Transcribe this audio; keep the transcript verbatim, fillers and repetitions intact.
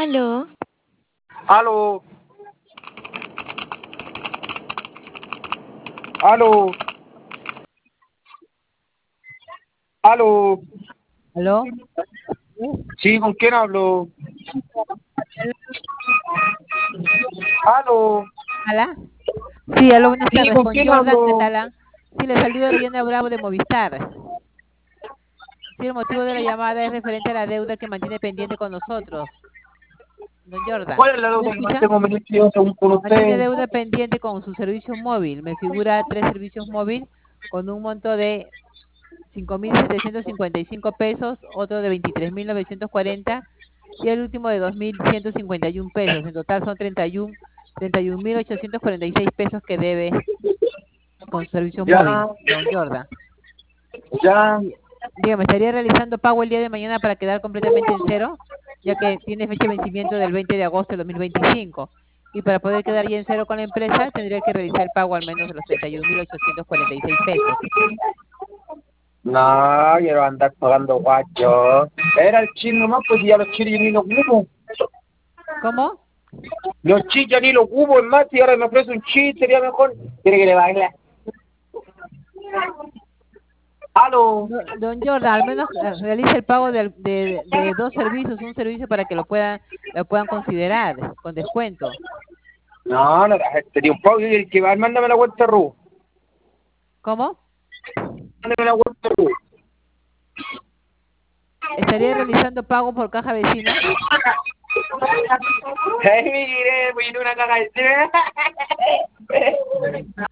Aló. Aló. Aló. Aló. ¿Aló? Sí, ¿con quién hablo? Aló. ¿Hola? Sí, aló, buenas Sí, tardes. ¿con Con quién Jordan, ¿qué hablo? tal? ah? Sí, le saluda Diana Bravo de Movistar. Sí, el motivo de la llamada es referente a la deuda que mantiene pendiente con nosotros. Don Jordan, ¿Cuál es la ¿sí me deuda que escucha? mantengo pendiente según con Mantiene usted? deuda pendiente con su servicio móvil. Me figura tres servicios móvil con un monto de cinco mil setecientos cincuenta y cinco pesos, otro de veintitrés mil novecientos cuarenta y el último de dos mil ciento cincuenta y uno pesos. En total son treinta y uno treinta y un mil ochocientos cuarenta y seis pesos que debe con su servicio móvil, Ya, don Jordan. ya. Y, dígame, ¿estaría realizando pago el día de mañana para quedar completamente en cero? Ya que tiene fecha de vencimiento del veinte de agosto de dos mil veinticinco. Y para poder quedar ya en cero con la empresa, tendría que realizar el pago al menos de los treinta y un mil ochocientos cuarenta y seis pesos. No, quiero andar pagando guacho. Era el chino nomás, pues y ya los chinos ni los cubo. ¿Cómo? Los chis ya ni los cubo, es más, y ahora me ofrece un chis, sería mejor. ¿Quiere que le baile? Aló. Do- Don Jordan, al menos eh, realice el pago de, al- de- de dos servicios, un servicio para que lo puedan, lo puedan considerar con descuento. No, no, tenía un pago y el que va, mándame la cuenta Ru. ¿Cómo? Mándame la cuenta Ru. ¿Estaría realizando pago por caja vecina? Ay, mire, voy a ir a una caga de